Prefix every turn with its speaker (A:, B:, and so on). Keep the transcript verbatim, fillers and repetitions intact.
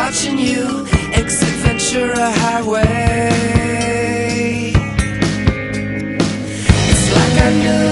A: watching you exit Ventura Highway. It's like I knew